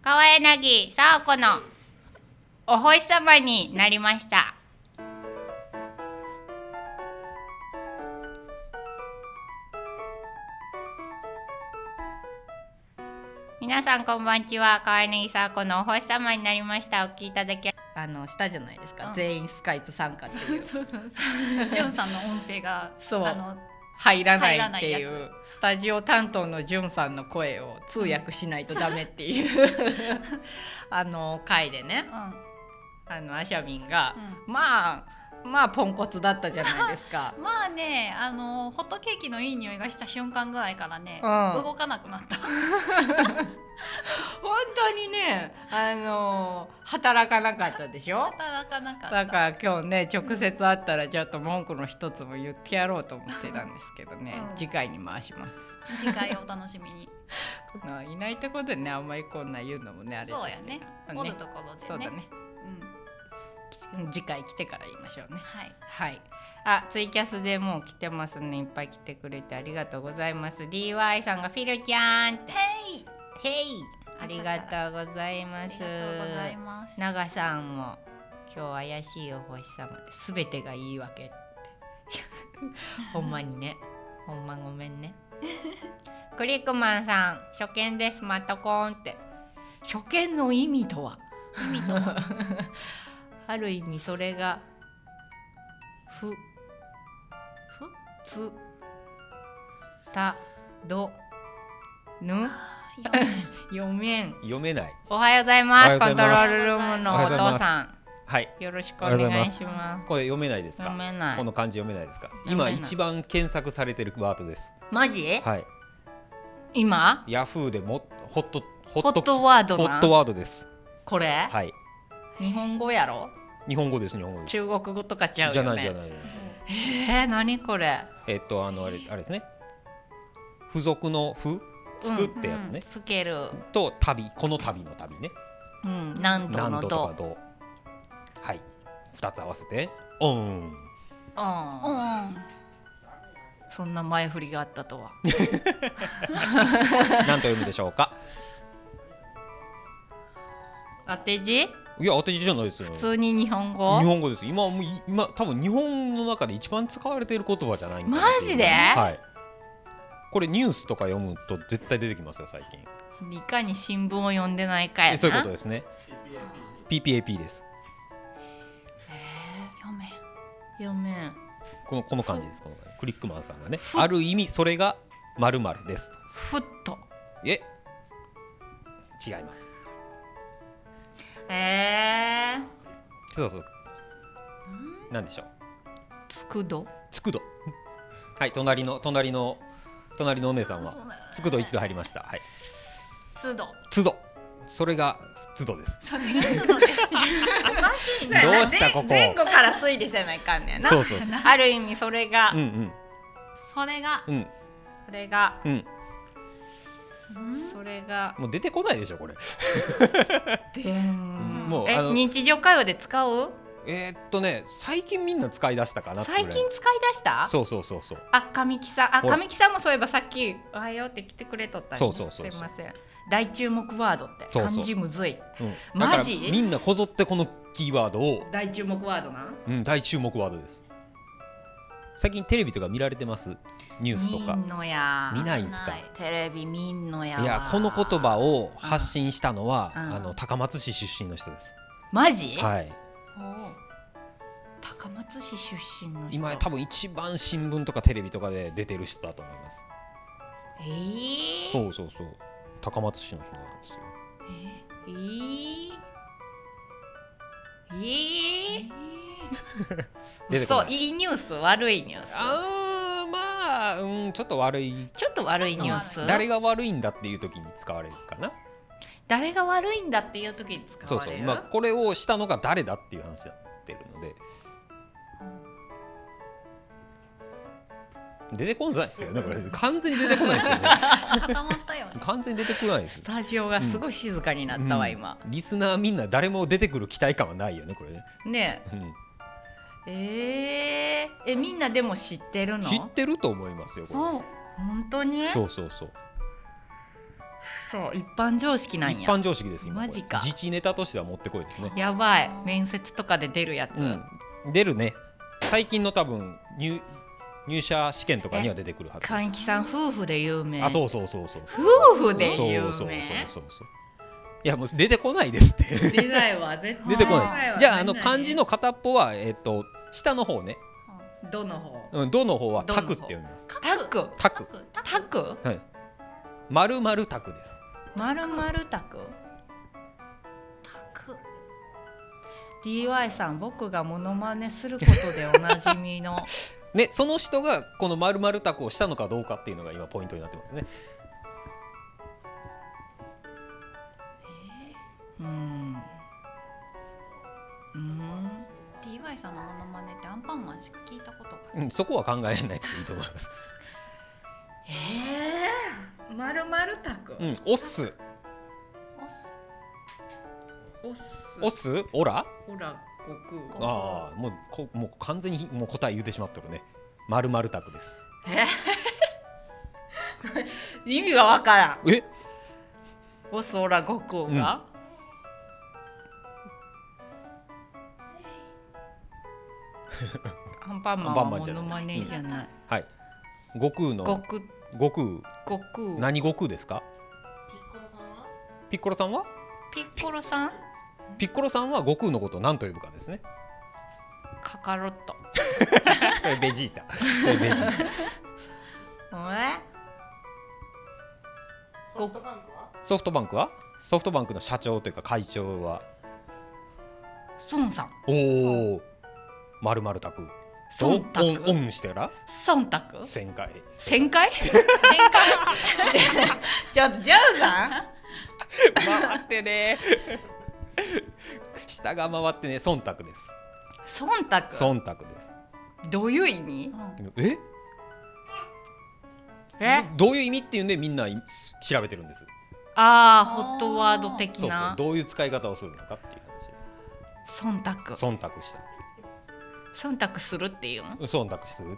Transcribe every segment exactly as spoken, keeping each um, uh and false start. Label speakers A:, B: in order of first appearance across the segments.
A: 川柳沙子のお星様になりました。皆さんこんばんちは。川柳沙子のお星様になりました。お聞きいただきあのしたじゃないですか、うん、全員スカイプ参加っていう
B: そうそうそうジュンさんの音声が
A: そう
B: あの
A: 入らないっていうスタジオ担当のジュンさんの声を通訳しないとダメっていう、うん、あの回でね、うん、あのアシャミンが、うん、まあまあポンコツだったじゃないですか
B: まあねあのホットケーキのいい匂いがした瞬間ぐらいからね、うん、動かなくなった
A: 本当にねあの働かなかったでしょ。
B: 働かなかった。
A: だから今日ね直接会ったらちょっと文句の一つも言ってやろうと思ってたんですけどね、うん、次回に回します。
B: 次回をお楽しみに
A: このいないところでねあんまりこんな言うのもねあれですけど
B: そうやねおるところでね
A: そうだね、うん、次回来てから言いましょうね。
B: はい、
A: はい、あツイキャスでもう来てますね。いっぱい来てくれてありがとうございます。 ディーワイ さんがフィルちゃんって
B: ヘイ
A: ヘイありがとうございます。
B: ありがとうございます。
A: 長さんも今日怪しいお星様で全てがいいわけってほんまにねほんまごめんねクリックマンさん初見ですまたコーンって。初見の意味とは
B: 意味とは
A: ある意味それがふふつたどぬ読めん
C: 読めない。
A: おはようございます。コントロールルームのお父さん、
C: はい、
A: よろしくお願いします。
C: これ読めないですか。
A: 読めない。
C: この漢字読めないですか。今一番検索されてるワードです。
A: マジ？
C: はい。
A: 今？
C: ヤフーでもホット
A: ホットワードな。
C: ホットワードです。
A: これ？
C: はい。
A: 日本語やろ？
C: 日本語です日本語です。
A: 中国語とかちゃうよね。
C: じゃないじゃない。
A: えー、何これ？
C: えっとあのあれあれですね。付属の付つくってやつね、うんうん、
A: つける
C: と旅この旅の旅ね、
A: うん、なんとのと
C: とかどはいふたつ合わせてオンオン
A: そんな前振りがあったとは
C: 何と読むでしょうか。
A: 当て字？
C: いや当て字じゃないですよ。
A: 普通に日本語？
C: 日本語です。今もう今多分日本の中で一番使われている言葉じゃないかな。
A: マジで？
C: はい。これニュースとか読むと絶対出てきますよ最近。
A: いかに新聞を読んでないかやな。
C: そういうことですね。 ピーピーエーピー です。
B: えー、読めん
A: 読めん
C: このこの感じです。このクリックマンさんがねある意味それが〇〇ですと。
A: ふっと
C: え違います。
A: えー、
C: そうそうなんでしょう。
A: つくど
C: つくどはい隣の隣の隣のお姉さんはつくど一度入りました。はい。
B: つど。
C: つど。それがつどです。
B: それがつどです。おかしいね。
C: どうしたここ。
A: 前後から推理せないかんねんな。
C: そうそうそう。
A: ある意味それが。
C: うんうん。
B: それが。
C: うん。
A: それが。
C: うん。
A: それが。
C: もう出てこないでしょこれ。
A: でん。
C: もう
A: え日常会話で使う？
C: えー、っとね最近みんな使い出したかなってぐらい。
A: 最近使い出した？
C: そうそうそうそう。
A: あ神木さんあ神木さんもそういえばさっきおはようって来てくれとったり、ね、
C: そうそうそうそう
A: すいません大注目ワードって漢字むずい。
C: うん、
A: マジ？
C: みんなこぞってこのキーワードを
A: 大注目ワードな。
C: うん大注目ワードです。最近テレビとか見られてます？ニュースとか
A: 見んのや
C: 見ないんすか？
A: テレビ見んのやわ。
C: いやこの言葉を発信したのは、
A: うん、
C: あの高松市出身の人です。
A: マジ？
C: はい。
A: 高松市出身の人。
C: 今多分一番新聞とかテレビとかで出てる人だと思います。
A: えー、
C: そうそうそう高松市の人なんですよ。
A: えー、えー、えー、そういいニュース悪いニュース。
C: あーまあ、うん、ちょっと悪い
A: ちょっと悪いニュース。
C: 誰が悪いんだっていう時に使われるかな。
A: 誰が悪いんだっていう時に使われる。
C: そうそう、まあ、これをしたのが誰だっていう話になってるので、うん、出てこないですよねこれ完全に出てこないですよね
B: 固まったよね。
C: 完全に出てこないです。
A: スタジオがすごい静かになったわ、
C: うん、
A: 今、
C: リスナーみんな誰も出てくる期待感はないよねこれね。
A: ねえ、うん、えー、えみんなでも知ってるの？
C: 知ってると思いますよこれ。
A: そう本当に？
C: そうそうそう。
A: そう一般常識なんや。
C: 一般常識です今。
A: マジか。
C: 自治ネタとしてはもってこいですね。
A: やばい、面接とかで出るやつ、
C: うん、出るね。最近の多分 入, 入社試験とかには出てくるはずです。
A: 神木さん夫婦で有名。
C: あ、そうそうそうそうそう。
A: 夫婦で有名。
C: そうそうそうそうそう。いやもう出てこないですって
A: 出ないわ絶対
C: 出てこないです。じゃああの漢字の片っぽはえっ、ー、と下の方ね。
A: どの方？
C: うん、どの方はタクって読みます。
A: タク。
C: タク。
A: タク？
C: はい。丸々タクです。
A: 丸々タク。
B: タク。
A: ディーワイ さん、僕がモノマネすることでおなじみの
C: ね、その人がこの丸々タクをしたのかどうかっていうのが今ポイントになってますね。
A: うん。うん。
B: ディーワイ さんのモノマネってアンパンマンしか聞いたことが
C: ない。うん、そこは考えないといいと思います。
A: ええー、丸々タク。
C: うん、オッス。
A: オス。
C: オス？オラ？
A: オラ悟空。
C: ああ、もうこもう完全にもう答え言ってしまってるね。丸々タクです。
A: え意味がわからん。
C: え？
A: オスオラ悟空が？うん、アンパンマンはモノマネじゃない。うん、
C: はい。悟空の。
A: 悟空。
C: 悟空。
A: 悟空。
C: 何悟空ですか？ピッコロさんは？
A: ピッコロさん？
C: ピッコロさんは悟空のことを何と呼ぶかですね。
A: カカロット。
C: それベジータ。それベジータ。
A: え？
D: ソフトバンクは？
C: ソフトバンクは？ソフトバンクの社長というか会長は
A: 孫さん。
C: おお。丸々タク。
A: 忖度。
C: オンオンしてら？
A: 忖度？
C: 旋回。
A: 旋回？旋回？ちょっとジョーさん。
C: 回ってね。下が回ってね、忖度です。
A: 忖度。
C: 忖度です。
A: どういう意味？
C: うん、え？え？どういう意味っていうんでみんな調べてるんです。
A: ああ、ホットワード的な。
C: そうそう、どういう使い方をするのかっていう話で。
A: 忖度。
C: 忖度した。
A: 忖度するっていうの？
C: 忖度するっていう。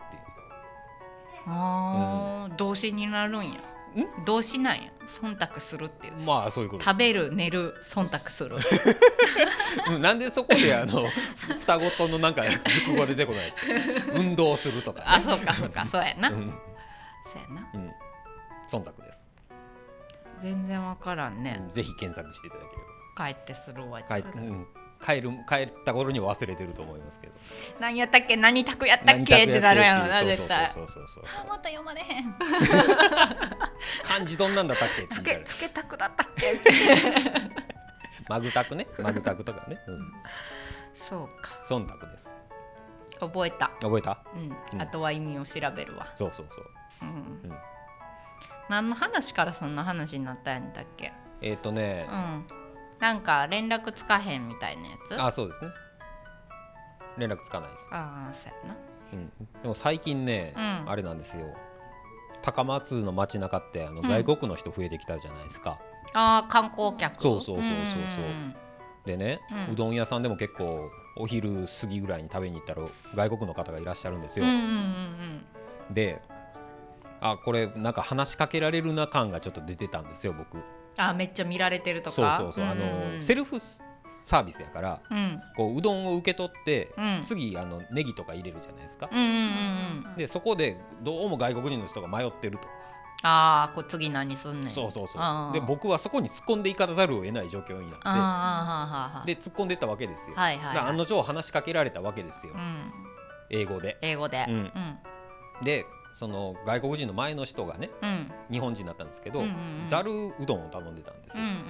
A: ああ、うん、動詞になるんや。動詞なんや。忖度するっていう。
C: まあそういうことです。
A: 食べる、寝る、忖度する。
C: なんでそこであの双子とのなんか熟語出てこないですか。運動するとか、ね。
A: あ、そうかそうか、そうやな。うん、そうやな。
C: うん、忖度です。
A: 全然わからんね、
C: うん。ぜひ検索していただければ。
A: 帰ってするわ。
C: 帰って、うん、帰る帰った頃には忘れてると思いますけど。
A: 何やったっけ、何択やったっけってなるやろな、絶対。
C: そうそうそうそうそう。
B: また読まれへん。
C: 漢字どんなんだったっけって
A: つけつけたくだったっけ。
C: マグタクね、マグタクとかね。うん、
A: そうか。
C: 忖度です。
A: 覚えた。
C: 覚えた。
A: うん。あとは意味を調べるわ。
C: そうそうそう。
A: うん。うん、何の話からそんな話になったんだっけ。
C: えっとね。
A: うん。なんか連絡つかへんみたいなやつ。
C: あ、そうですね。連絡つかないです。
A: ああ、そうやな。
C: うん。でも最近ね、うん、あれなんですよ。高松の街中ってあの外国の人増えてきたじゃないですか。
A: うん、ああ、観光客。
C: そうそうそうそうそう。でね、うん、うどん屋さんでも結構お昼過ぎぐらいに食べに行ったら外国の方がいらっしゃるんですよ。
A: うんうんうんうん、
C: で、あ、これなんか話しかけられるな感がちょっと出てたんですよ、僕。
A: あ、めっちゃ見られてるとか。
C: そうそうそう、うんうんうん、あのセルフサービスやから、うん、こううどんを受け取って、うん、次あのネギとか入れるじゃないですか、
A: うんうんうん、
C: でそこでどうも外国人の人が迷ってると。
A: ああ、これ次何すんねん。
C: そうそうそう。で僕はそこに突っ込んでいかざるを得ない状況になって、
A: あ
C: で突っ込んでいったわけですよ、
A: はいはいはい、
C: だから案の定話しかけられたわけですよ、うん、英語で
A: 英語で、うんうん、
C: でその外国人の前の人がね、うん、日本人だったんですけど、うんうんうん、ざるうどんを頼んでたんですよ、うんうんうん、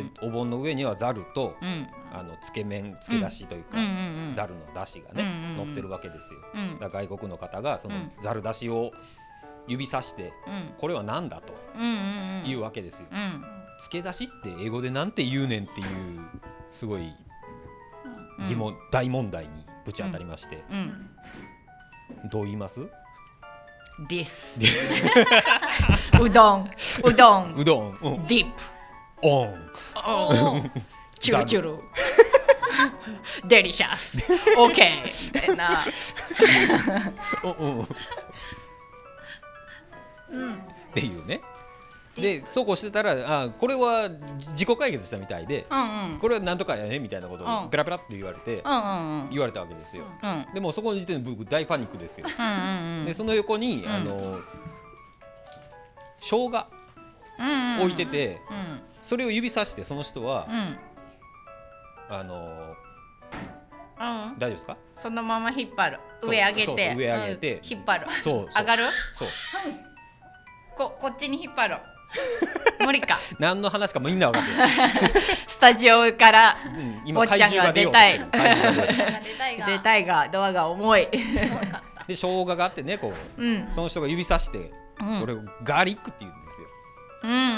C: でお盆の上にはざると、うん、あのつけ麺つけだしというか、うんうんうん、ざるのだしがね、うんうんうん、乗ってるわけですよ、うん、だから外国の方がそのざるだしを指さして、うん、これは何だというわけですよ、うんうんうん、つけだしって英語でなんて言うねんっていうすごい疑問、うん、大問題にぶち当たりまして、うんうん、どう言います？
A: ですうどんうどん
C: うどん、うん、
A: ディップ
C: オン
A: チュルチュルデリシャスオッケーみたいな
C: うん、っていうね、 でそうこうしてたらあこれは自己解決したみたいで、
A: うんうん、
C: これはなんとかやねみたいなことをペラペラって言われて、
A: うんうんうん、
C: 言われたわけですよ、
A: うん、
C: でもそこの時点で僕大パニックですよ、
A: うんうんうん、で
C: その横に、うん、あの生姜置いてて、うんうんうん、それを指さしてその人は、うん、あのうん、大丈夫ですか？
A: そのまま引っ張る、上上げて、
C: そうそう上上げて、
A: うん、引っ張る、
C: そう
A: 上がる、
C: そう、
A: ここっちに引っ張る無理か
C: 何の話かみんな分かってる
A: スタジオから、うん、
C: 今
A: 坊ちゃんが出たい
B: 出たい
A: がドアが重い
C: で生姜があってねこう、うん、その人が指さして、うん、これをガーリックって言うんですよ、
A: うんうんうんうん、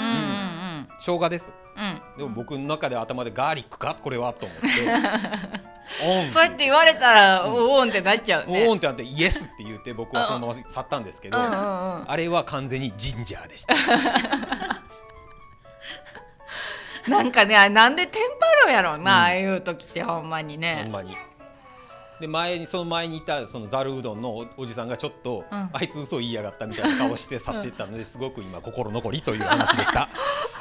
C: 生姜です、うん、でも僕の中で頭でガーリックかこれはと思ってオン
A: そうやって言われたら、うん、オンってなっちゃうね。
C: オンってなってイエスって言って僕はそのまま去ったんですけど、うんうんうん、あれは完全にジンジャーでした
A: なんかねなんでテンパるんやろうな、うん、ああいう時ってほんまにね。
C: ほんまにで前にその前にいたそのざるうどんの お, おじさんがちょっと、うん、あいつ嘘言いやがったみたいな顔して去っていったので、うん、すごく今心残りという話でした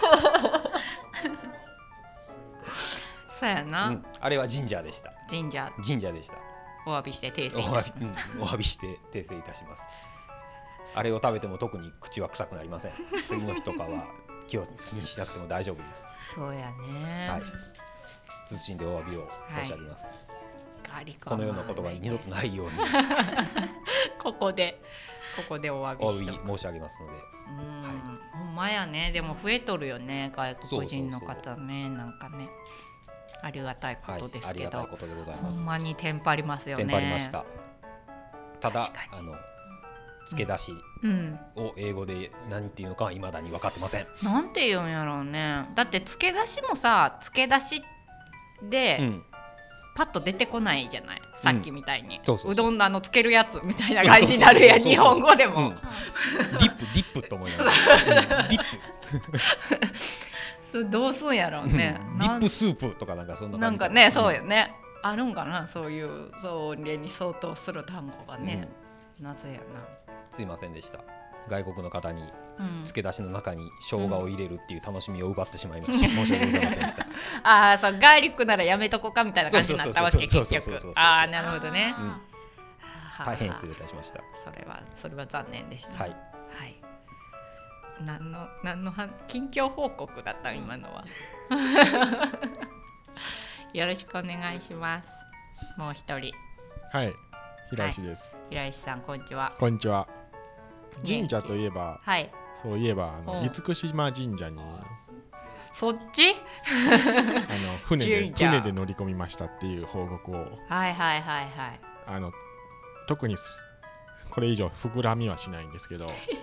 A: そうやな、うん、
C: あれはジンジャーでした。
A: ジンジャー
C: ジンジャーでした。
A: お詫びして訂正いたします。
C: お詫びして訂正いたします。あれを食べても特に口は臭くなりません。次の日とかは気を気にしなくても大丈夫です。
A: そうやね、
C: はい、謹んでお詫びを申し上げます、
A: はい、
C: このようなことが二度とないように
A: ここでここでお詫びしと
C: お詫び申し上げますので、
A: うん、はい、ほんまやね。でも増えとるよね外国人の方ね。そうそうそう、なんかねありがたいことですけど、はい、ありがたいことでございます。ほんまにテンパりますよね。
C: テンパりました。ただあの付け出しを英語で何っていうのかは未だに分かってません。
A: なんて言うんやろうね。だって付け出しもさ付け出しで、うん、パッと出てこないじゃない、さっきみたいに、うん、そうそうそう、うどんのあのつけるやつみたいな感じになるやん日本語でも、うん、デ
C: ィップディップと思いながら、うん、ディップ
A: それどうすんやろうね、
C: うん、ディップスープとかなんかそんな感じ
A: なんかね、そうよね、あるんかなそういうそれに相当する単語がね、うん、なぜやな。
C: すいませんでした。外国の方に付け出しの中に生姜を入れるっていう楽しみを奪ってしまいました、うん、申し訳ございませんでした
A: ああ、そう、ガーリックならやめとこかみたいな感じになったわけ結局。ああ、なるほどね、うん、
C: 大変失礼いたしました。
A: それはそれは残念でした。
C: はい、
A: はい、何の何の近況報告だった今のはよろしくお願いします。もう一人。
D: はい、平石です、
A: はい、平石さんこんにちは。
D: こんにちは。神社といえば、
A: はい、
D: そういえばあの厳島神社に
A: そっち
D: あの 船, で船で乗り込みましたっていう報告を、
A: はいはいはいはい、
D: あの特にこれ以上膨らみはしないんですけど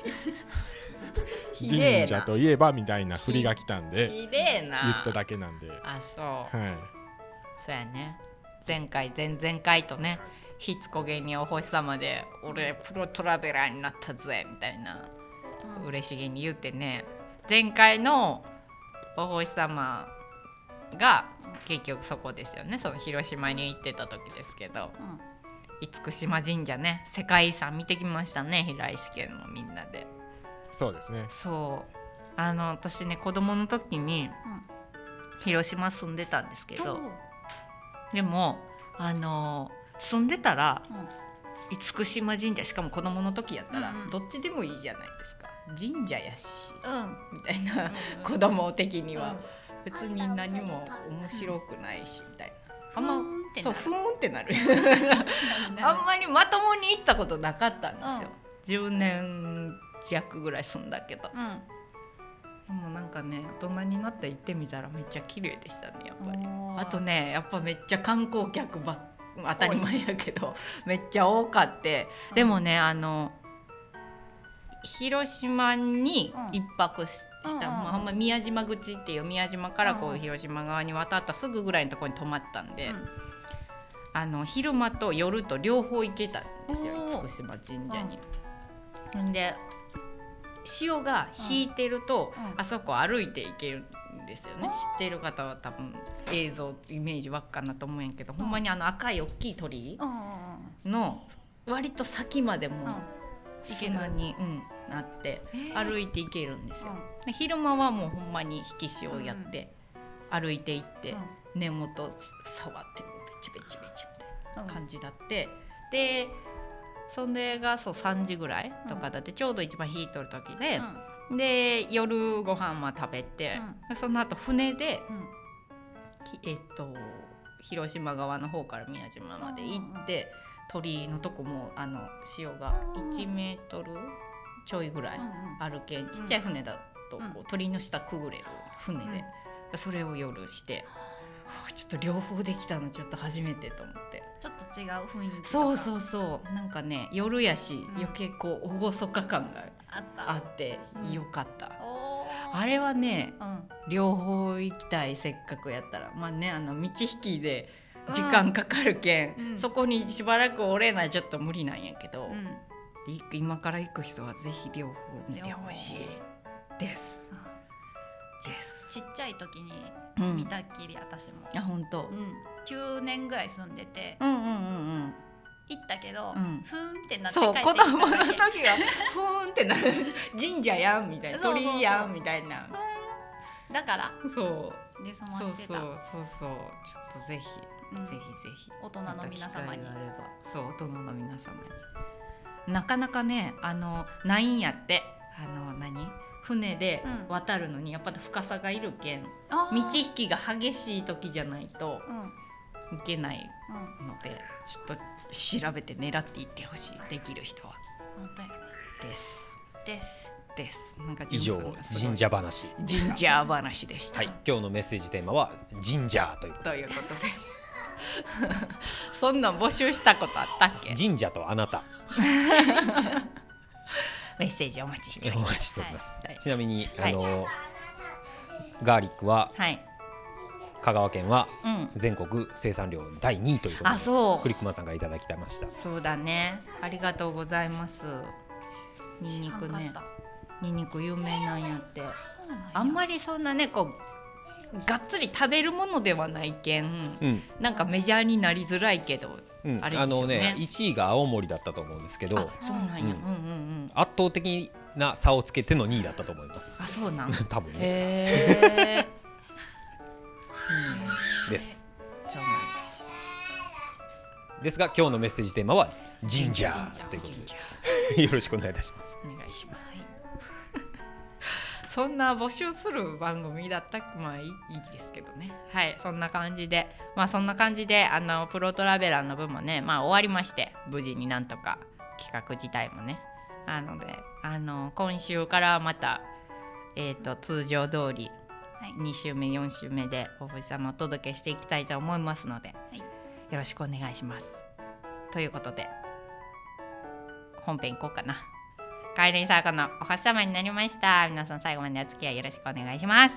D: 神社といえばみたいな振りが来たんで
A: ひでえな
D: 言っただけなんで。
A: あ、そう、
D: はい、
A: そうやね。前回前々回とね、ひつこげにお星様で俺プロトラベラーになったぜみたいな、うん、嬉しげに言ってね、前回のお星様が結局そこですよね。その広島に行ってた時ですけど、うん、厳島神社ね、世界遺産見てきましたね、平石家のみんなで。
D: そうですね。
A: そう、あの私ね子供の時に広島住んでたんですけど、うん、でもあの住んでたら、うん、厳島神社、しかも子供の時やったら、うんうん、どっちでもいいじゃないですか。神社やし、うん、みたいな、うん、子供的には、うん、別に何も面白くないしみたいな、あんまそうふーんってなるあんまりまともに行ったことなかったんですよ、うん、じゅうねん弱ぐらい住んだけど、うん、でもなんかね大人になって行ってみたらめっちゃ綺麗でしたね、やっぱり。あとね、やっぱめっちゃ観光客ばっ当たり前やけどめっちゃ多かって、うん、でもねあの広島に一泊 し,、うん、した、まあ、ほんま宮島口っていう宮島からこう広島側に渡ったすぐぐらいのところに泊まったんで、うん、あの昼間と夜と両方行けたんですよ、厳島神社に、うん、で潮が引いてると、うん、あそこ歩いて行けるんですよね、うん、知ってる方は多分映像イメージわっかなと思うんやけど、うん、ほんまにあの赤い大きい鳥居の割と先までも砂に、うん、なって歩いていけるんですよ、うん、で昼間はもうほんまに引き潮をやって歩いていって、うん、根元触ってベチベチベチみたいな感じだって、うん、でそれがそうさんじぐらいとかだって、ちょうど一番火取る時で、うん、で夜ご飯も食べて、うん、その後船で、うん、えっと広島側の方から宮島まで行って、うん、鳥のとこもあの潮がいちメートルちょいぐらいあるけん、ちっちゃい船だとこう、うん、鳥の下くぐれる船で、うん、それを夜して、はあ、ちょっと両方できたのちょっと初めてと思って、
B: ちょっと違う雰囲気とか、
A: そうそうそう、なんかね夜やし、うん、余計こう厳か感があってよかった、うん、あれはね、うん、両方行きたい、せっかくやったら、まあね、あの道引きで時間かかるけん、うん、そこにしばらくおれないちょっと無理なんやけど、うん、今から行く人はぜひ両方見てほしいです、
B: うん、ですちっちゃい時に見たっきり、うん、私も
A: あ本当、うん、
B: きゅうねんぐらい住んでて、
A: うんうんうんうん、
B: 行ったけど、うん、ふーんってなって
A: 帰ってきた、
B: そう子
A: 供の時はふーんってなる神社やんみたいな、鳥やんみたいな、
B: だから
A: そう
B: でそのしてた、
A: そうそうそうそう、ちょっとぜひ、うん、ぜひぜひ
B: 大人の皆様に、
A: そう大人の皆様に、なかなかねあのないんやって、あの何船で渡るのにやっぱり深さがいるけん、うん、道引きが激しい時じゃないといけないので、うん、ちょっと調べて狙っていってほしい、できる人は。
B: 本当やね。
A: です
B: です
A: ですなんか
C: 以上神社話
A: 神社話でした、
C: はい、今日のメッセージテーマは神社という
A: ということでそんなん募集したことあったっけ？
C: 神社とあなた
A: メッセージお待ちしております。
C: お待ちしております、はい、ちなみに、はい、あのガーリックは、はい、香川県は全国生産量だいにいということで、あ、そうクリックマンさんからいただきました。
A: そうだね、ありがとうございます。ニンニクね、ニンニク有名なんやって。あんまりそんなねこうがっつり食べるものではないけん、うん、なんかメジャーになりづらいけど、うん、あれですよね。あのね、
C: いちいが青森だったと思うんですけど、
A: そうなんや、うんうんうん、
C: 圧倒的な差をつけてのにいだったと思います。
A: あ、そうなん
C: 多分ね。
A: へ
C: ーです。
A: そうなんです。
C: ですが今日のメッセージテーマは神社ということでよろしくお願いいたします。
A: お願いします。そんな募集する番組だったらまあいい、いいですけどね。はい、そんな感じで、まあそんな感じであのプロトラベラーの分もね、まあ終わりまして、無事になんとか企画自体もね、あので、あの今週からまたえっと通常通りに週目よん週目でお星様をお届けしていきたいと思いますので、はい、よろしくお願いします。ということで本編行こうかな。カエルイサーコのお星様になりました。皆さん最後までお付き合いよろしくお願いします。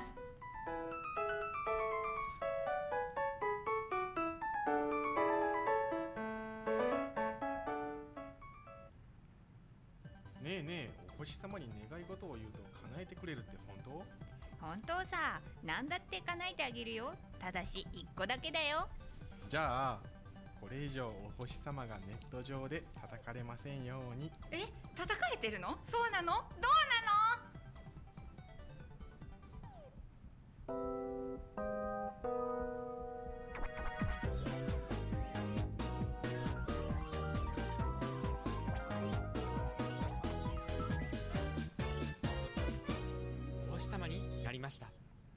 D: ねえねえ、お星様に願い事を言うと叶えてくれるって本当？
E: 本当さ、何だって叶えてあげるよ。ただし一個だけだよ。
D: じゃあこれ以上お星様がネット上で叩かれませんように。
E: え、叩かれてるの？そうなの？どうなの？
F: お星様になりました。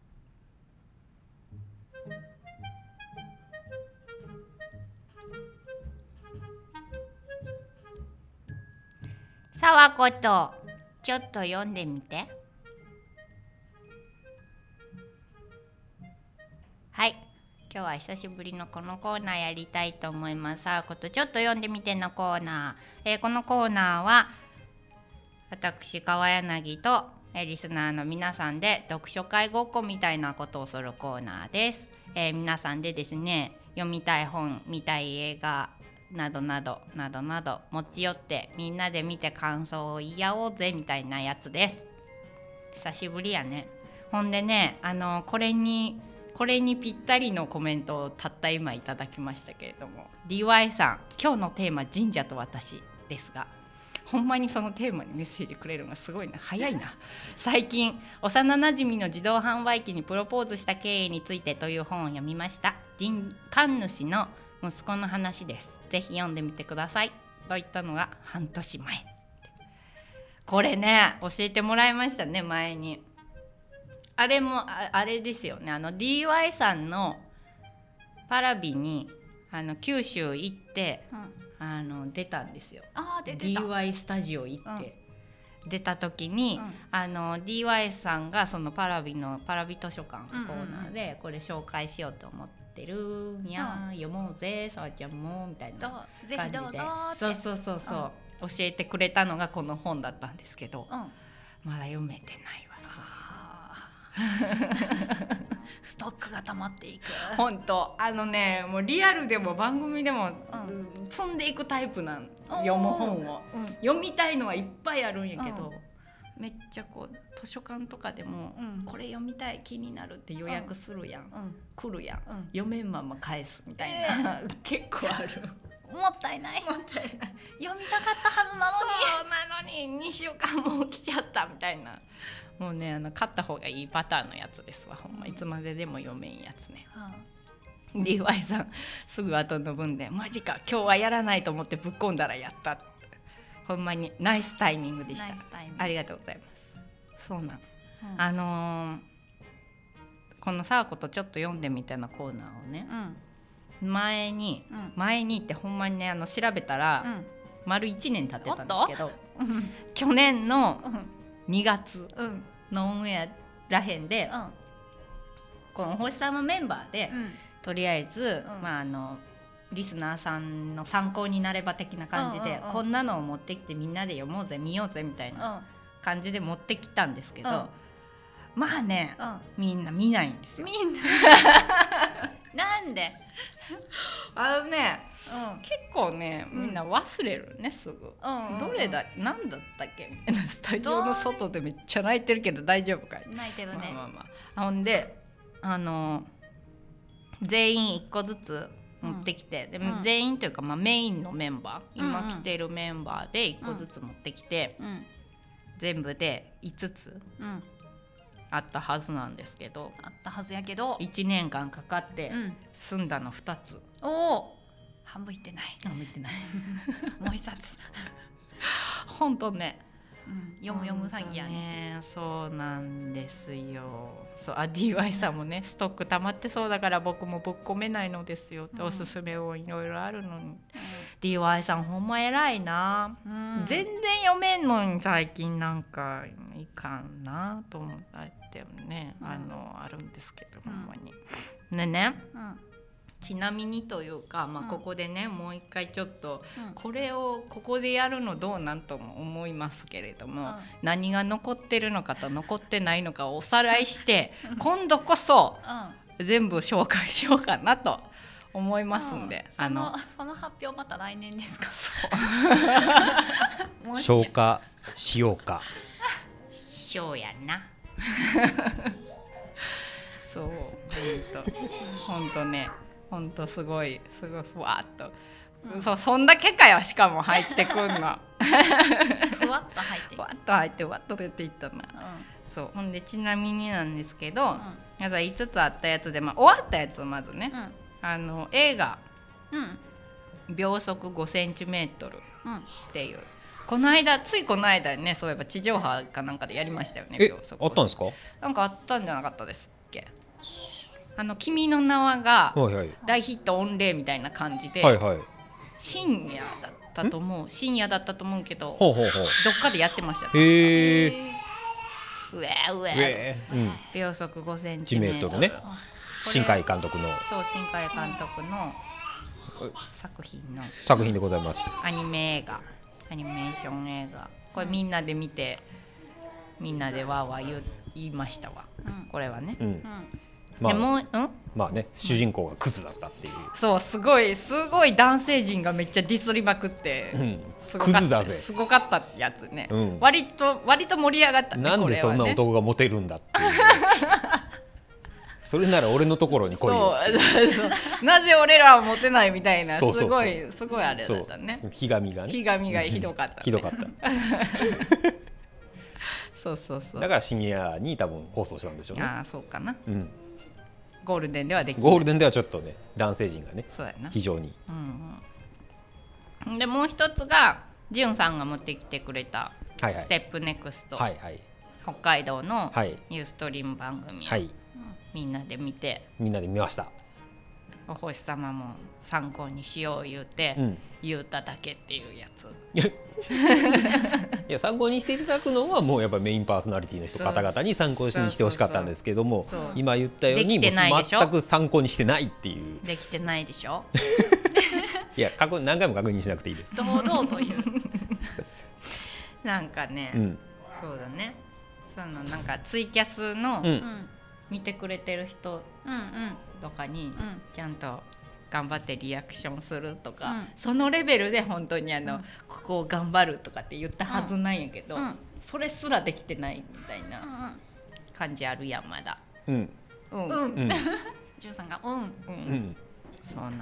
E: さわことちょっと読んでみて。はい、今日は久しぶりのこのコーナーやりたいと思います。さわことちょっと読んでみてのコーナー、えー、このコーナーは私川柳とリスナーの皆さんで読書会ごっこみたいなことをするコーナーです。えー、皆さんでですね、読みたい本、見たい映画などなどなどなど持ち寄ってみんなで見て感想を言い合おうぜみたいなやつです。久しぶりやね。ほんでね、あのこれにこれにぴったりのコメントをたった今いただきましたけれども、 ディーワイ さん、今日のテーマ神社と私ですが、
A: ほんまにそのテーマにメッセージくれるのがすごいな、早いな。最近幼なじみの自動販売機にプロポーズした経緯についてという本を読みました。神主の息子の話です。ぜひ読んでみてくださいと言ったのが半年前。これね教えてもらいましたね、前に。あれも あ, あれですよね、あの ディーワイ さんのパラビにあの九州行って、うん、あの出たんですよ。
B: あ出てた
A: ディーワイ スタジオ行って、うん、出た時に、うん、あの ディーワイ さんがそのパラビのパラビ図書館のコーナーでこれ紹介しようと思ってるにゃ、うん、読もうぜさあちゃんもみたいな感じで、
B: ぜひどうぞって
A: そうそうそうそう、うん、教えてくれたのがこの本だったんですけど、うん、まだ読めてないわ。
B: ストックが溜まっていく。
A: 本当あのね、もうリアルでも番組でも、うん、積んでいくタイプなん、読む本を、うん、読みたいのはいっぱいあるんやけど、うん、めっちゃこう図書館とかでも、うん、これ読みたい気になるって予約するやん、うん、来るやん、うん、読めんまま返すみたいな、えー、結構ある。
B: もったいないもったいない読みたかったはずなのに
A: そうなのににしゅうかんも来ちゃったみたいな。もうねあの買った方がいいパターンのやつですわ、ほんまいつまででも読めんやつね、うん、ディーワイ さんすぐ後の分でマジか今日はやらないと思ってぶっ込んだらやった。ほんまにナイスタイミングでした。ありがとうございます。そうなん、うん、あのー、このサーコとちょっと読んでみたいなコーナーをね、うん、前に、うん、前にってほんまにねあの調べたら、うん、丸いちねん経ってたんですけど去年のにがつのオンエアらへんで、うん、この星様メンバーで、うん、とりあえず、うんまあ、あのリスナーさんの参考になれば的な感じで、うんうんうん、こんなのを持ってきてみんなで読もうぜ見ようぜみたいな感じで持ってきたんですけど、うん、まあね、うん、みんな見ないんですよ。
B: みんななんで
A: あのね、うん、結構ねみんな忘れるねすぐ、うんうんうん、どれだ何だったっけみたいな、スタジオの外でめっちゃ泣いてるけど大丈夫かい。
B: 泣いてるね、
A: まあまあまあ、ほんであの全員いっこずつ持ってきて、うん、でも全員というか、まあ、メインのメンバー、うん、今来てるメンバーでいっこずつ持ってきて、うん、全部でいつつ、うんあったはずなんですけど、
B: あったはずやけど
A: いちねんかんかかって済んだのふたつ、
B: うん、おお半分いってない
A: 半分いってない
B: もう一冊
A: ほんとね、
B: うん、読む読む詐欺やね。
A: そうなんですよ。そうあ ディーワイ さんもねストック溜まってそうだから僕もぶっ込めないのですよって、うん、おすすめをいろいろあるのに、うん、ディーワイ さんほんま偉いな、うん、全然読めんのに最近なんかいかんなと思ってもね、うん、あのあるんですけど、ほんまに、うん、でね、うんちなみにというか、まあ、ここでね、うん、もう一回ちょっと、うん、これをここでやるのどうなんとも思いますけれども、うん、何が残ってるのかと残ってないのかをおさらいして今度こそ、うん、全部紹介しようかなと思いますんで、
B: うん、あのその発表また来年ですか。
C: そう消化しようか
A: しようやなそうほんとねほんとすごいすごいふわっと、うん、そ, そんだけかよ。しかも入ってくんの
B: ふわっと入って
A: ふわっと入ってふわっと出ていったな、うん、そうほんでちなみになんですけど、うん、まずはいつつあったやつで、まあ、終わったやつをまずね、うん、あの映画、うん、秒速ごセンチメートルっていう、うん、この間ついこの間にねそういえば地上波かなんかでやりましたよね。
C: えあったんですか。
A: なんかあったんじゃなかったですっけ。あの君の名はが大ヒット御礼みたいな感じで、はいはい、深夜だったと思う深夜だったと思うけどほうほうほうどっかでやってました。へーうえうえ、うん、秒速ごセンチメートルね。
C: 新海監督の
A: そう新海監督の作品の
C: 作品でございます。
A: アニメ映画アニメーション映画これみんなで見てみんなでわーわー 言, 言いましたわ、うん、これはね、うんうん
C: まあ、
A: でも、うん、
C: まあね主人公がクズだったっていう、
A: うん、そうすごいすごい男性陣がめっちゃディスりまくって、うん、すごかったクズだぜすごかったやつね、うん、割と割と盛り上がったね。
C: なんでそんな男がモテるんだっていうそれなら俺のところに来いよ。
E: そうなぜ俺らはモテないみたいな、すごいすごいあれだったね。
C: ひがみがね、
E: ひがみがひどかった、ね、
C: ひどかった
E: そうそうそう、
C: だから深夜に多分放送したんでしょうね。
E: ああそうかな、
C: うん、
E: ゴールデンではできない。
C: ゴールデンではちょっとね男性陣がね、
E: そうやな、
C: 非常に、
E: うんうん、でもう一つがじゅんさんが持ってきてくれたステップネクスト、
C: はいはい、
E: 北海道の
C: はい
E: ユーストリーム番組を、
C: はい、
E: みんなで見て、
C: みんなで見ました。
E: お星様も参考にしよう言うて、うん、言うただけっていうやつ
C: いや参考にしていただくのはもうやっぱりメインパーソナリティの人方々に参考にしてほしかったんですけども、今言ったようにもう全く参考にしてないっていう。
E: できてないでしょ
C: いや過去何回も確認しなくていいです。
B: 堂々という
E: なんかね、うん、そうだね、そのなんかツイキャスの、うん、見てくれてる人とかにちゃんと頑張ってリアクションするとか、うん、そのレベルで本当にあの、うん、ここを頑張るとかって言ったはずなんやけど、うん、それすらできてないみたいな感じあるやんまだ。
C: うん
E: うん
B: うん。ジュンさんがうんうん、うん、
E: そうなの、うん、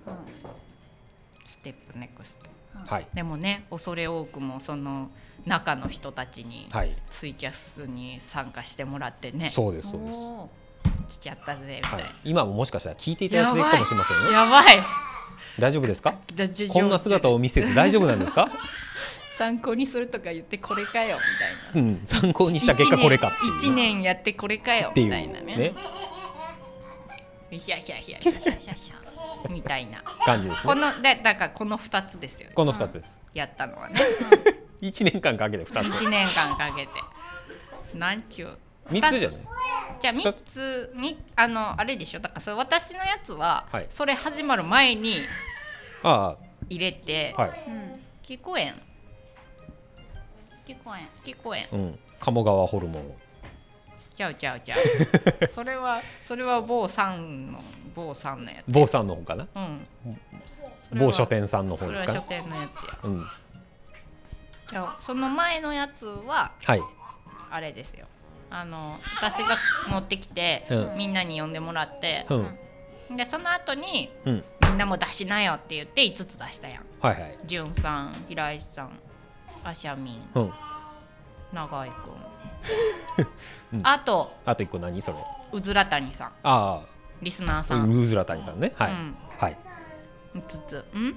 E: ステップネクスト、
C: はい、
E: でもね恐れ多くもその中の人たちにツイキャスに参加してもらってね、
C: はい、そうですそうです
E: 来ちゃったぜみたいな、はい、
C: 今ももしかしたら聞いていただいてるかもしれませんよ。
E: やばい
C: 大丈夫ですかこんな姿を見せて大丈夫なんですか
E: 参考にするとか言ってこれかよみたいな、
C: うん、参考にした結果これかっていう
E: いちねんやってこれかよみたいなね、ねひゃひゃひゃひゃひゃひゃひゃみたいな
C: 感じですね。
E: このでだからこのふたつですよね。
C: このふたつです、
E: うん、やったのはね
C: いちねんかんかけてふたつ、
E: いちねんかんかけてなんちゅう
C: みっつじゃない。
E: じゃあみっつにあのあれでしょ、だからそれ私のやつは、はい、それ始まる前に入れて、
C: はい、
E: うん、聞こえん
B: 聞こえん
E: 聞こえん、
C: うん、鴨川ホルモン
E: ちゃうちゃうちゃうそれはそれは某さんの某さんのやつ、
C: 某さんの方かな、
E: うん、
C: 某書店さんの方ですかね。
E: それは書店のやつや、
C: うん、
E: じゃあその前のやつは、
C: はい、
E: あれですよ、あの私が持ってきて、うん、みんなに読んでもらって、うん、でその後に、うん、みんなも出しなよって言っていつつ出したやん。
C: はいはい。
E: じゅんさん、平井さん、あしゃみん、うん、永井くん、うん、あと
C: あといっこ何それ、
E: うずらたにさん、
C: ああ
E: リスナーさん、
C: うずらたにさんね、はい、うん、はい、
E: みっつつ、ん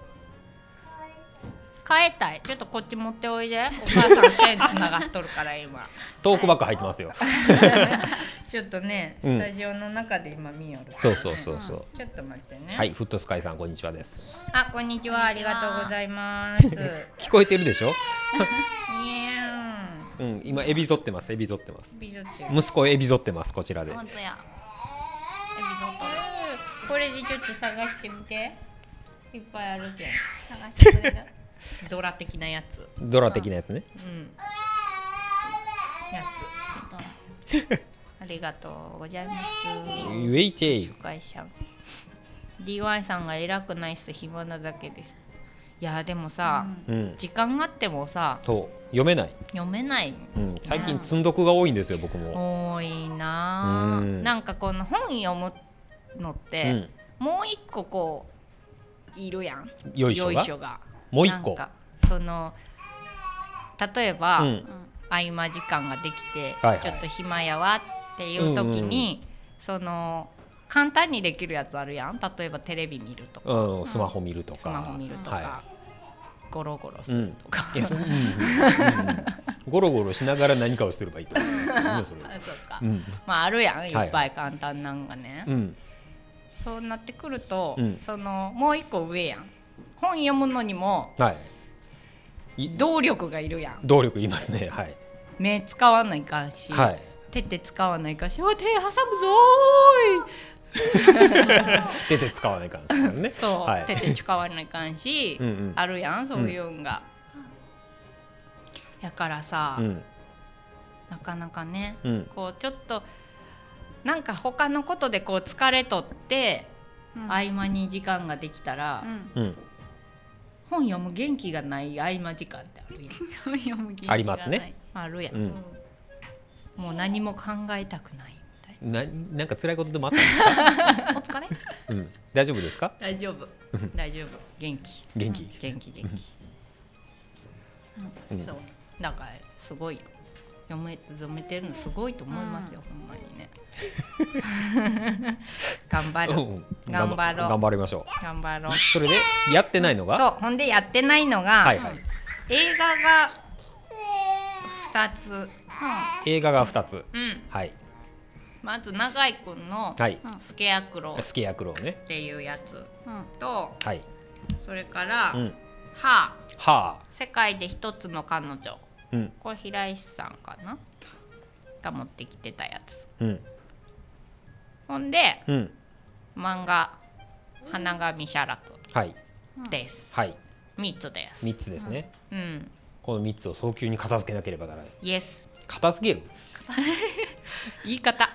E: 変えたい、ちょっとこっち持っておいで、お母さん線つながっとるから今
C: トークバッグ入ってますよ
E: ちょっとねスタジオの中で今見よる、ね、
C: そうそうそうそう、
E: うん、ちょっと待ってね。
C: はい、フットスカイさんこんにちはです。
E: あ、こんにちは、ありがとうございます
C: 聞こえてるでしょ
E: いや
C: ー、うん、今エビゾってます、エビゾってます、息子エビゾってます、こちらで。
B: 本当や、エビゾっとる。
E: これでちょっと探してみて、いっぱいあるけん
B: 探してくれる
E: ドラ的なやつ、
C: ドラ的なやつね、
E: うん、やつありがとうございます。
C: ウェイチェイ
E: ディーワイ さんが偉くないっす、暇なだけです。いやでもさ、うん、時間があってもさ
C: と読めない
E: 読めない、
C: うん、最近積んどくが多いんですよ、僕も。
E: 多いな、うん、なんかこの本読むのって、うん、もう一個こういるやん、
C: よいしょが、よいしょがもう一個、
E: なんかその例えば、うん、合間時間ができて、はいはい、ちょっと暇やわっていう時に、うんうん、その簡単にできるやつあるやん、例えばテレビ見るとか、
C: うん、スマホ見るとか、
E: スマホ見るとか、はい、ゴロゴロするとか、
C: うん、いやうんうんうん、ゴロゴロしながら何かをしてればいいと思うんですけどね、それは
E: そうか、うん、まああるやん、いっぱい簡単なんがね、はいはい、うん、そうなってくると、うん、そのもう一個上やん、本読むのにも、はい、動力がいるやん。
C: 動力いりますね、はい、
E: 目使わないかんし、はい、手って使わないかんし、お手挟むぞーい
C: 手で使わないかんしね
E: そう、はい、手で使わないかんしうん、うん、あるやん、そういうんが、うん、やからさ、うん、なかなかね、うん、こうちょっとなんか他のことでこう疲れとって、うん、合間に時間ができたら、うん、本読む元気がない合間時間ってあるやん
B: 本読む元気がない
C: ありますね、
E: あるやん、うん、もう何も考えたくないみたい
C: ななんか辛いことでもあったんですか
B: お疲れ
C: うん、大丈夫ですか
A: 大丈夫大丈夫元気
C: 元気、
A: 元気元気、うん、そうだからすごいよ読め読めてるのすごいと思いますよ、うん、ほんまにね頑張ろう、うん、頑張ろう
C: 頑張りましょう
A: 頑張ろう。
C: それでやってないのが
A: そうほんでやってないのが、はいはい、映画がふたつ、うん、
C: 映画がふたつ、
A: うん、
C: はい
A: まず永井くんのスケアクロー、
C: スケアクローね
A: っていうやつと、
C: はい、
A: それから、うん、
C: はあ、はあ、
A: 世界で一つの彼女、
C: うん、
A: これ平石さんかなが持ってきてたやつ、
C: うん、
A: ほんで、
C: うん、
A: 漫画花紙写楽です、
C: はい、
A: みっつです。
C: みっつですね、
A: うんうん、
C: このみっつを早急に片付けなければならない。
A: イエス。
C: 片付ける
A: 言い方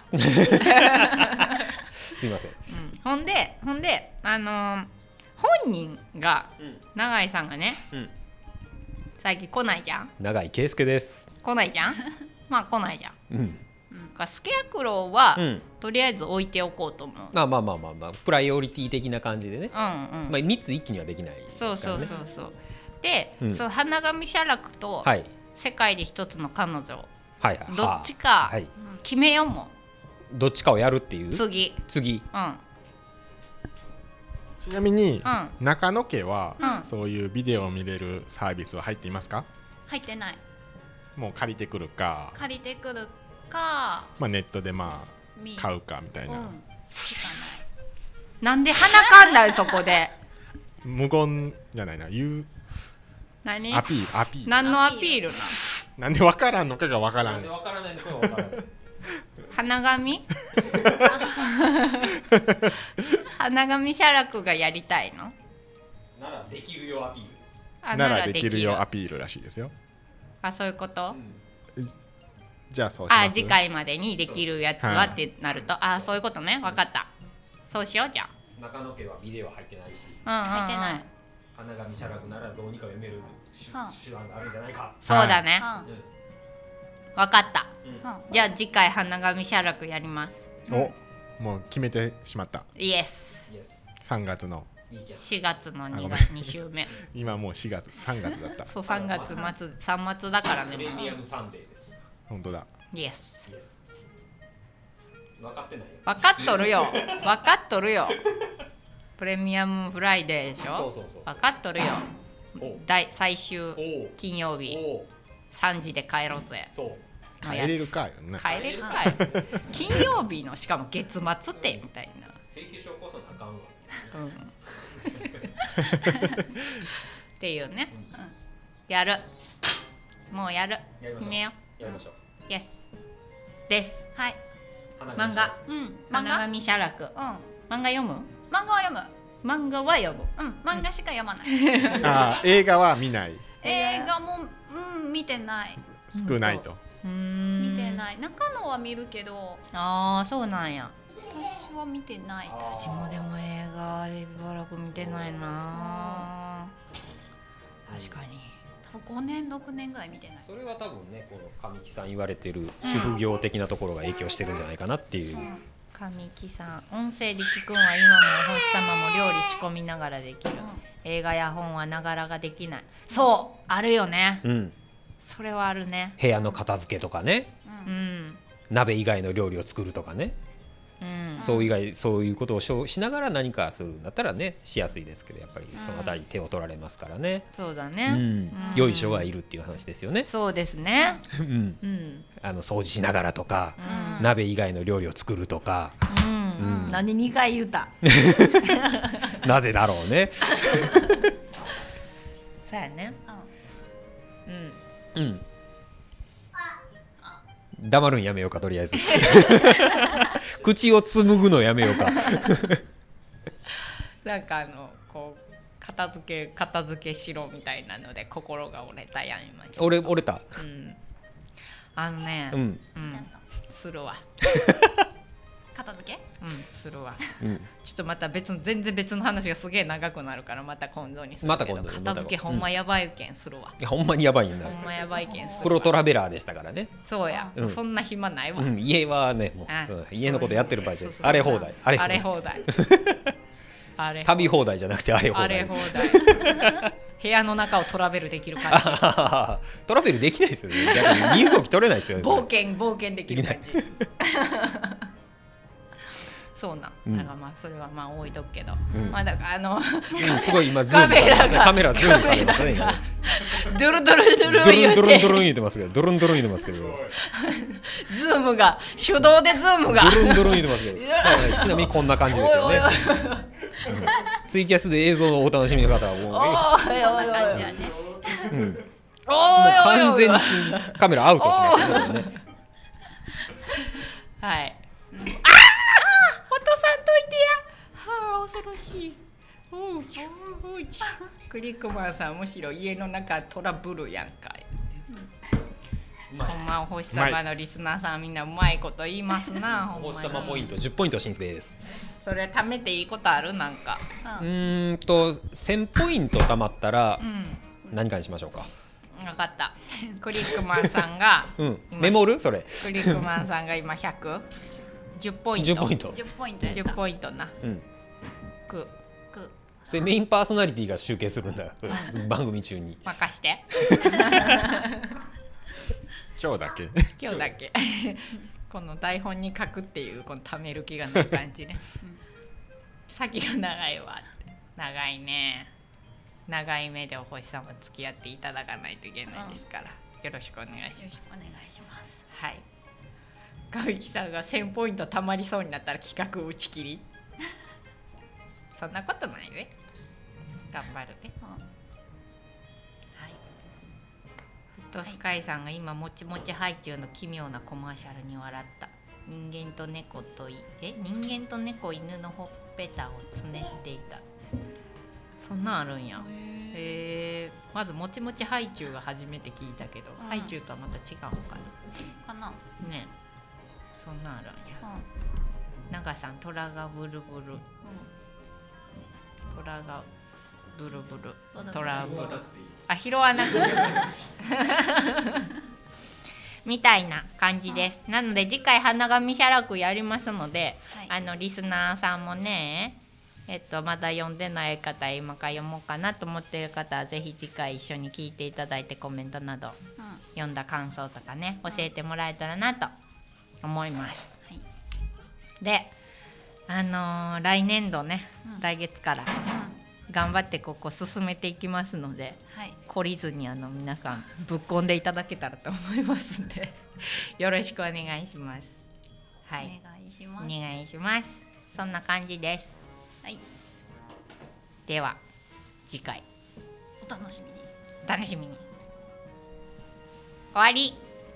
C: すいません、うん、
A: ほんでほんであのー、本人が、うん、永井さんがね、うん、最近来ないじゃん。
C: 永井圭介です。
A: 来ないじゃんまあ来ないじゃん、
C: うん、
A: うん、スケアクローは、うん、とりあえず置いておこうと思う。
C: まあまあまあまあ、まあ、プライオリティ的な感じでね、
A: うんうん、
C: まあ、みっつ一気にはできないですからね。
A: そうそうそうそうで、うん、その花紙写楽と、はい、世界で一つの彼女、はいはい、どっちか決めようもん、はい、
C: どっちかをやるっていう
A: 次
C: 次、
A: うん、
D: ちなみに、うん、中野家は、うん、そういうビデオを見れるサービスは入っていますか？
B: 入ってない。
D: もう借りてくるか
B: 借りてくるか、
D: まあ、ネットでまあ買うかみたいな、うん、
B: しかない。
A: なんで鼻かんだよそこで
D: 無言じゃないな、言う
A: 何
D: アピールアピール
A: 何のアピールな
D: なんで分からんのかが分からん。
C: なんで分からないのかが分からない
A: 花紙花紙写楽がやりたいの
C: ならできるよアピールです。
D: あならできるよアピールらしいですよ。
A: あ、そういうこと、
D: うん、じゃあそうします。
A: あ、次回までにできるやつはってなると、あ、そういうことね、分かった。そうしよう。じゃあ
C: 中野家はビデオ入ってないし、
A: うんうんうん、
B: 入ってない。
C: 花紙写楽ならどうにか読める手段があるんじゃないか。
A: そうだね、うん、分かった、
B: うん、
A: じゃあ次回花紙写楽やります。
D: お、もう決めてしまった。
A: イエス。
D: さんがつの
A: しがつのにがつに週目
D: 今もうしがつさんがつだった。
A: そうさんがつ末さん末だからね。
C: プレミアムサンデーです。
D: 本当だ。
A: イエス。
C: 分かってないよ。
A: 分かっとるよ分かっとるよプレミアムフライデーでしょ。
C: そうそうそう。
A: 分かっとるよ。大最終金曜日さんじで帰ろうぜ。
D: そう帰れるかよね。
A: 帰れるかよ金曜日のしかも月末ってみたいな。
C: 請求書起こさなあかんわ。
A: うんっていうね、うん、やるもうやる決めよ
C: う。やりましょう。
A: イエスです。
B: はい。
A: 漫画、うん、花紙写楽、うん、漫画読む？
B: 漫画は読む。
A: 漫画は読む。
B: うん、漫画しか読まない。
D: あ、映画は見ない。
B: 映画も、うん、見てない。
D: 少ないと。
A: うーん、
B: 見てない。中野は見るけど。
A: ああ、そうなんや。
B: 私は見てない。
A: 私もでも映画でしばらく見てないな。確かに。
B: 多分ごねんろくねんぐらい見てない。
C: それは多分ね、この神木さん言われてる主婦業的なところが影響してるんじゃないかなっていう。うん、
A: 神木さん、音声で聞くんは今もお星様も料理仕込みながらできる、うん、映画や本はながらができない。そうあるよね、うん、それはあるね。
C: 部屋の片付けとかね、うん、鍋以外の料理を作るとかね、うん、そう以外そういうことをしながら何かするんだったらねしやすいですけど、やっぱりそのあたり手を取られますからね、
A: うん、そうだね、うん
C: うん、よいしょがいるっていう話ですよね。
A: そうですね、
C: うんうん、あの掃除しながらとか、うん、鍋以外の料理を作るとか、
A: うんうん、何にかい言うた
C: なぜだろうね
A: そうやね、
C: うん、うん、黙るんやめようか、とりあえず口を紡ぐのやめようか
A: なんかあのこう片付け片付けしろみたいなので心が折れたやん今。
C: 折れ折れた、
A: うん、あのね、うん、うん、するわ
B: 片付け
A: うんするわ、
C: うん、
A: ちょっとまた別の全然別の話がすげえ長くなるからまた今度にするけど、
C: また今度
A: 片付けほんまやばいけんするわ、
C: うん、いやほんまにやばいんだ
A: ほんまやばいけんするわ。
C: プロトラベラーでしたからね。
A: そうや、
C: うん、
A: そんな暇ないわ、
C: うん、家はねもうそう家のことやってる場合で荒れ放題
A: 荒れ放題
C: 旅放題じゃなくて荒れ放題
A: 荒れ放題部屋の中をトラベルできる感じ
C: トラベルできないですよね。逆に身動き取れないですよね。
A: 冒険冒険できる感じそうなん、うん、なんかまあそれはまあ置いとくけど、うん、まあだからあの、うん、
C: すごい今ズームされましたね。カメラズームされましたね。
A: ドゥルドゥルドゥル
C: ドゥルンドゥルンドゥルン言ってますけど、ドゥルンドゥルン言ってますけど、
A: ズームが手動でズームが
C: ドゥルンドゥルン言ってますけど、まあ、ちなみにこんな感じですよね。うん、ツイキャスで映像のお楽しみの方はもう
B: こんな感じやね。
C: うん、もう完全にカメラアウトしましたね。
A: はい。うん、ああ、落とさんといてや。はあ、恐ろしい。おう、おう、クリックマンさんむしろ家の中トラブルやんかい。うん、ほんまお星様のリスナーさんみんなうまいこと言いますな。
C: お星様ポイントじゅっポイント申請です。
A: それ貯めていいことあるなんか。
C: うーんとせんポイント貯まったら何かにしましょうか。
A: 分かった。クリックマンさんが、
C: うん、メモるそれ。
A: クリックマンさんが今ひゃくじゅっポイント。
C: じゅっポイント。
B: じゅっポイント。
A: じゅっポイントな。
C: うん。
A: くく。
C: それメインパーソナリティが集計するんだ。番組中に。
A: 任して。
D: 今日だけ。
A: 今日だけ。この台本に書くっていうこのためる気がない感じね。うん、先が長いわって。長いね。長い目でお星様付き合っていただかないといけないですから、うん、よろしくお願いします。よろしくお願いします。はい。川木さんがせんポイントたまりそうになったら企画打ち切り。そんなことないね。頑張るね。うん、はい。フットスカイさんが今もちもちハイチュウの奇妙なコマーシャルに笑った。人間と猫といえ人間と猫犬のほっぺたをつねっていた。そんなんあるんや。へえ。まずもちもちハイチュウが初めて聞いたけど、うん、ハイチュウとはまた違うのか
B: な。かな。
A: ね。そんなんあるんや。うん、長さん、虎がブルブル。うん、虎がブルブル。虎ブル。あ、拾わなくてみたいな感じです。うん、なので次回花紙写楽やりますので、はい、あのリスナーさんもね。えっと、まだ読んでない方今から読もうかなと思っている方はぜひ次回一緒に聞いていただいてコメントなど、うん、読んだ感想とかね教えてもらえたらなと思います、はい、であのー、来年度ね、うん、来月から、うん、頑張ってここ進めていきますので、はい、懲りずにあの皆さんぶっ込んでいただけたらと思いますのでよろしくお願いします。はい、
B: お願いします。
A: お願いします。そんな感じです。はい、では次回
B: お楽しみに
A: 楽しみに終わり。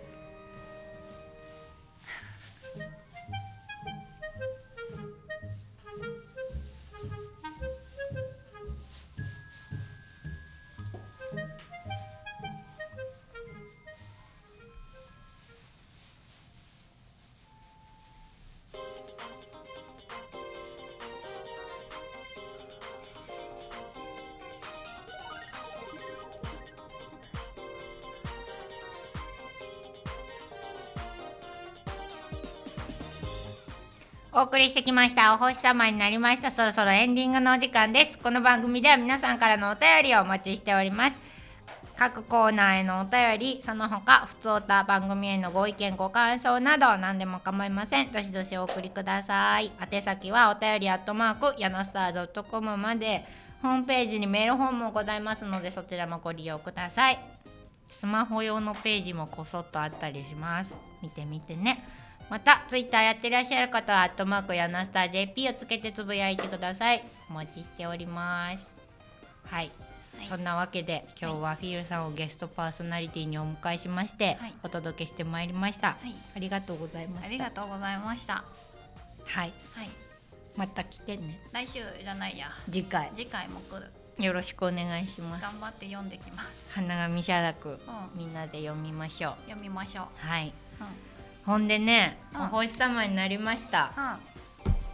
A: お送りしてきましたお星様になりました。そろそろエンディングのお時間です。この番組では皆さんからのお便りをお待ちしております。各コーナーへのお便り、その他ふつおた番組へのご意見ご感想など何でも構いません。どしどしお送りください。宛先はお便りアットマークヤナスター ドットコム まで。ホームページにメールフォームもございますのでそちらもご利用ください。スマホ用のページもこそっとあったりします。見てみてね。またツイッターやってらっしゃる方はアットマークヤナスター ジェーピー をつけてつぶやいてください。お待ちしております。はい、はい、そんなわけで今日はフィールさんをゲストパーソナリティにお迎えしまして、はい、お届けしてまいりました、はい、ありがとうございました。
B: ありがとうございました。
A: はい、はい、また来てね。
B: 来週じゃないや
A: 次回
B: 次回も来る。
A: よろしくお願いします。
B: 頑張って読んできます。
A: 花紙写楽、うん、みんなで読みましょう。
B: 読みましょう。
A: はい、
B: うん、
A: ほんでね、うん、お星様になりました、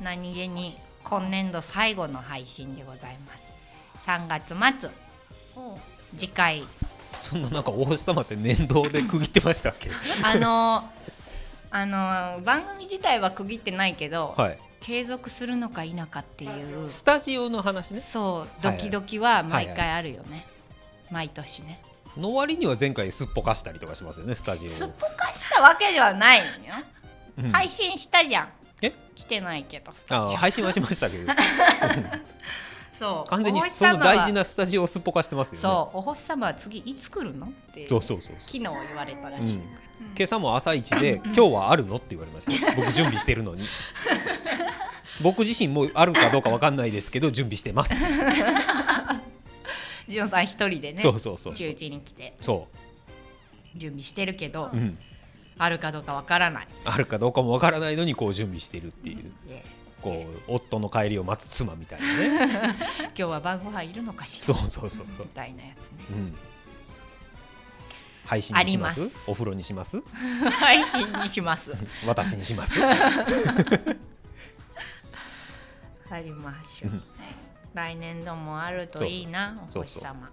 E: 何気に今年度最後の配信でございます。さんがつ末次回。
C: そんななんかお星様って年度で区切ってましたっけ？
E: あのあの番組自体は区切ってないけど、はい、継続するのか否かっていう
C: スタジオの話ね。
E: そうドキドキは毎回あるよね、はいはい、毎年ね。
C: の割には前回すっぽかしたりとかしますよね、スタジオ。
E: すっぽかしたわけではないのよ、うん、配信したじゃん。
C: え
E: 来てないけどスタジオ。
C: あ、配信はしましたけど
E: そう
C: 完全にその大事なスタジオをすっぽかしてますよね。
E: そうお星様は次いつ来るのって
C: そうそうそうそう
E: 昨日言われたらしい、うん、
C: 今朝も朝一で今日はあるのって言われました僕準備してるのに僕自身もあるかどうか分かんないですけど準備してます
E: ジョンさん一人でね、
C: そうそうそう
E: 中地に来て
C: そう
E: 準備してるけど、
C: うん、
E: あるかどうか分からない
C: あるかどうかも分からないのにこう準備してるっていう、うん、こう夫の帰りを待つ妻みたいなね
E: 今日は晩ご飯いるのかしら、
C: そうそうそうそう
E: みたいなやつね、
C: うん、配信にします？お風呂にします？
E: 配信にします
C: 私にします
E: ありましょう、うん、来年度もあるといいな。お星様。そうそう、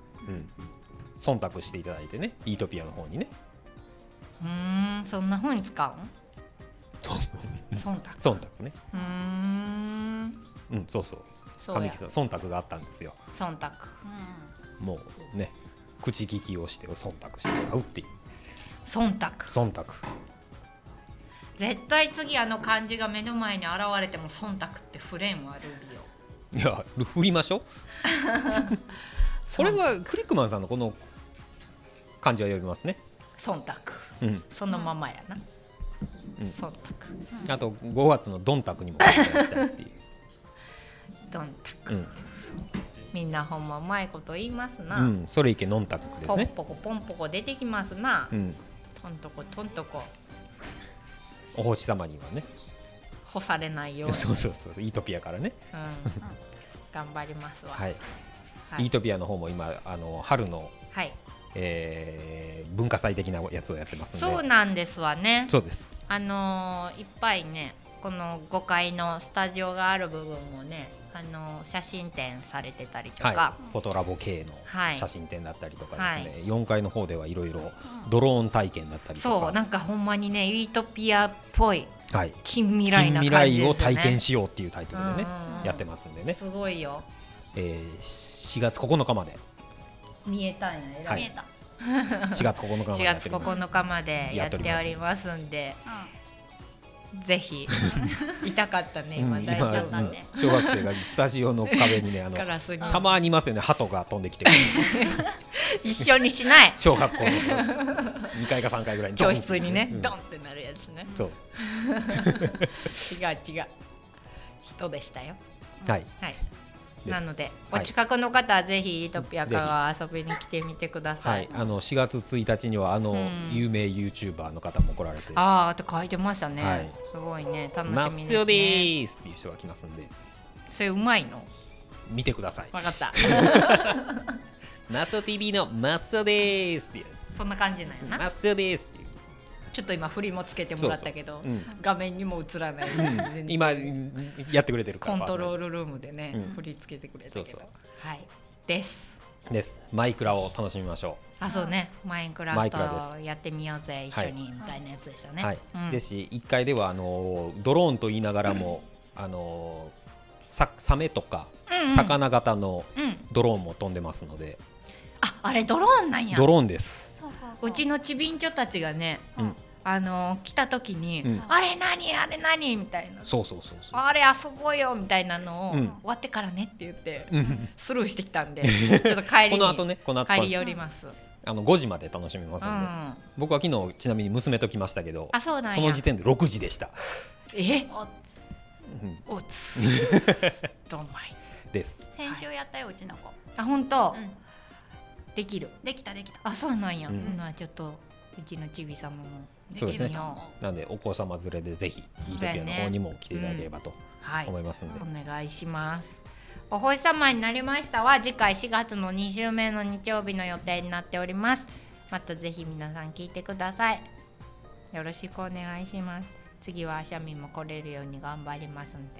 C: うん、忖度していただいてね、イートピアの方にね。
E: うーん、そんな風に使うの？忖度
C: 忖度ね。
E: うーん、
C: うん、そうそう。神木さん忖度があったんですよ。
E: 忖度、
C: うん、もうね、口利きをして忖度してもらうっていう。
E: 忖度
C: 忖度
E: 絶対次あの漢字が目の前に現れても忖度ってフレームはルール
C: い
E: よ。
C: や、振りましょうこれはクリックマンさんのこの漢字は読みますね。
E: 忖度、うん、そのままやな、うん、忖度、
C: あとごがつのドンタクにも書いていただきたいっていう
E: ドンタク、うん、みんなほんまうまいこと言いますな、
C: うん、それいけノンタクですね。
E: ポンポコポンポコ出てきますな、うん、トントコトントコ
C: お星様にはね
E: 干されないように
C: そうそうそう、イートピアからね、うん、
E: 頑張りますわ、
C: はいはい、イートピアの方も今あの春の、はいえー、文化祭的なやつをやってますんで。
E: そうなんですわね。
C: そうです、
E: あのー、いっぱいねこのごかいのスタジオがある部分もね、あのー、写真展されてたりとか、
C: はい、フォトラボ系の写真展だったりとかですね、はい、よんかいの方ではいろいろドローン体験だったりとか、
E: そうなんかほんまにねイートピアっぽい、
C: はい、
E: 近未来な感じですよね。
C: 近未来を体験しようっていうタイトルでねやってますんでね。
E: すごいよ、
C: えー、しがつここのかまで
E: 見えたんや、
C: はい、
E: 見えた
C: しがつここのかまでやっております。
E: しがつここのかまでやっておりますんで、うん、ぜひ痛かったね、今大丈夫だね、
C: うん、小学生がスタジオの壁にねあのたまにいますよね、鳩が飛んできて
E: 一緒にしない
C: 小学校のにかいかさんかいぐらいに
E: 教室にね、うん、ドンってなるやつね。
C: そう
E: 違う違う人でしたよ。
C: はい、
E: はい、なので、はい、お近くの方はぜひイートピア香川遊びに来てみてください。
C: はい、あのしがつついたちにはあの、うん、有名 YouTuber の方も来られて、
E: ああって書いてましたね、はい、すごいね、楽しみですね。マッスヨ
C: でーすっていう人が来ますんで、
E: それうまいの
C: 見てください。
E: 分かった
C: マッスヨ ティーブイ のマッスヨでーすっていう、
E: そんな感じなんやな。
C: マッスヨでーすっていう、
E: ちょっと今振りもつけてもらったけど、そうそう、うん、画面にも映らない、
C: うん、今やってくれてるから
E: コントロールルームでね、うん、振りつけてくれたけど、そうそう、はいです
C: ですマイクラを楽しみましょう。
E: あ、そうね、マインクラフトやってみようぜ一緒に、はい、みたいなやつでしたね、はい、
C: うん、ですしいっかいではあのドローンと言いながらも、うん、あのさサメとか、うんうん、魚型のドローンも飛んでますので、うん、
E: あ、あれドローンなんや。
C: ドローンです。
E: そうそうそう、うちのちびんちょたちがね、うん、あの来た時に、うん、あれ何あれ何みたいな、
C: そうそうそうそう、
E: あれ遊ぼうよみたいなのを、うん、終わってからねって言ってスルーしてきたんでちょっと帰りにこの後ね、この後帰り寄ります。
C: あのごじまで楽しめますので、うん、僕は昨日ちなみに娘と来ましたけど、
E: あ、そうなんや、
C: その時点でろくじでした。
E: えおつどんまい
C: です
B: 先週やったよ、うちの子。
E: あ、本当、うん、できる
B: できたできた。
E: あ、そうなんや、うん、ちょっとうちのちび様も
C: そうですね、なんでお子様連れでぜひイートピアの方にも来ていただければと思いますので、
E: はい、お願いします。お星様になりましたは次回しがつのに週目の日曜日の予定になっております。またぜひ皆さん聞いてください。よろしくお願いします。次はあしゃみも来れるように頑張りますんで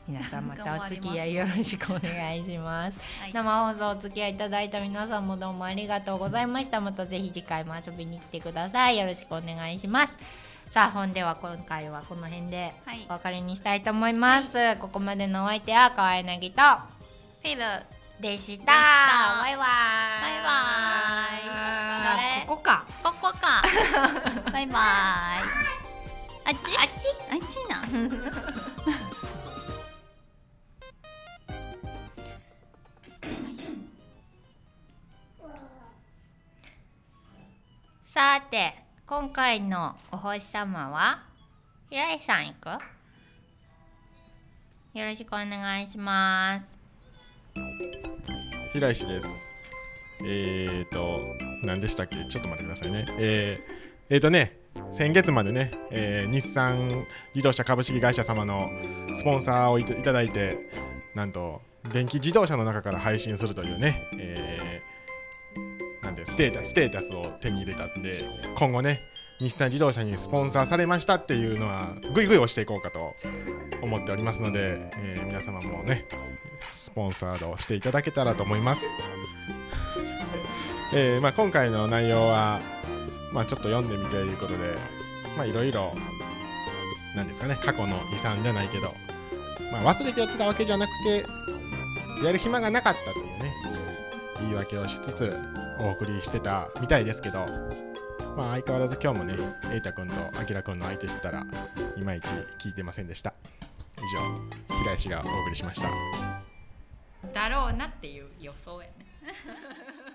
A: 皆さんまたお付き合いよろしくお願いします、
B: はい、
A: 生放送お付き合いいただいた皆さんもどうもありがとうございました。またぜひ次回も遊びに来てください。よろしくお願いします。さあ本では今回はこの辺でお別れにしたいと思います、はい、ここまでのお相手は川柳と
B: フィル
A: でした。
B: でした
A: バイバイ
B: バイバイ。
A: ここか
B: ここかバイバイ。あっち
A: あっち
B: あっちな
A: さて今回のお星様は平井さん行く？よろしくお願いします。
D: 平石です。えーと何でしたっけ、ちょっと待ってくださいね。えー、えーとね先月までね、えー、日産自動車株式会社様のスポンサーをいただいて、なんと電気自動車の中から配信するというね、えー、なんでステータスステータスを手に入れたんで、今後ね日産自動車にスポンサーされましたっていうのはぐいぐい押していこうかと思っておりますので、えー、皆様もねスポンサードしていただけたらと思います。えーまあ、今回の内容は、まあ、ちょっと読んでみてということで、まあいろいろなんですかね、過去の遺産じゃないけど、まあ、忘れてやってたわけじゃなくてやる暇がなかったというね言い訳をしつつお送りしてたみたいですけど、まあ相変わらず今日もね瑛太くんと明くんの相手してたらいまいち聞いてませんでした。以上平石がお送りしました。
A: だろうなっていう予想やね